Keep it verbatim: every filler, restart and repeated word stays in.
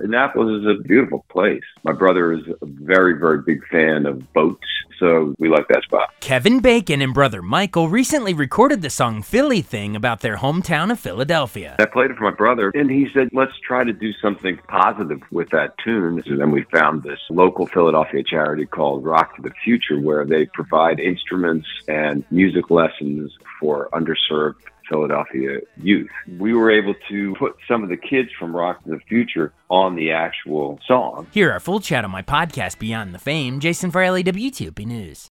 Annapolis is a beautiful place. My brother is a very, very big fan of boats, so we like that spot. Kevin Bacon and brother Michael recently recorded the song Philly Thing about their hometown of Philadelphia. I played it for my brother, and he said, let's try to do something positive with that tune. And then we found this local Philadelphia charity called Rock to the Future, where they provide instruments and music lessons for underserved Philadelphia youth. We were able to put some of the kids from Rock to the Future on the actual song. Hear our full chat on my podcast, Beyond the Fame. Jason Fraley, W T O P News.